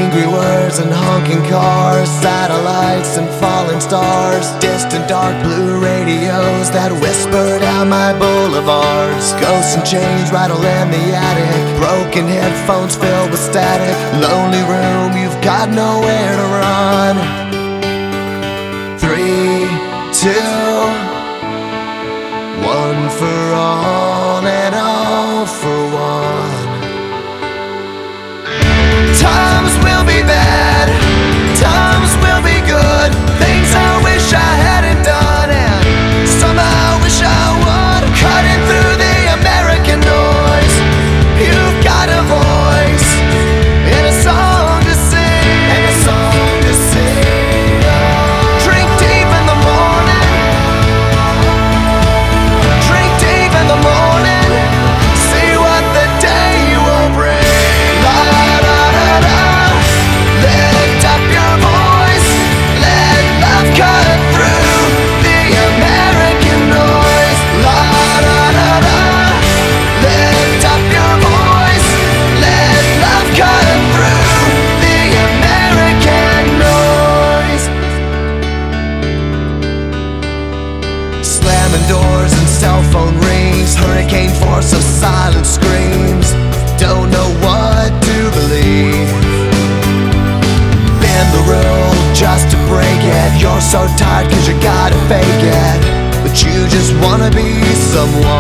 Angry words and honking cars, satellites and falling stars, distant dark blue radios that whisper down my boulevards. Ghosts and chains rattle in the attic, broken headphones filled with static. Lonely room, you've got nowhere to run. 3, 2, 1 for all and all for one. Times will be bad, times will be good, things I wish I hadn't done, and somehow wish I would. Cutting through the American noise, you've got a voice and a song to sing, and a song to sing. Drink deep in the morning, drink deep in the morning, see what the day will bring. Lift up your voice, let love cut through the American noise. La da da da. Lift up your voice, let love cut through the American noise. Slamming doors and cell phone rings, hurricane force of silent screams. Don't know what to believe. Bend the rule just to break it. You're so tired cause you gotta fake it, but you just wanna be someone.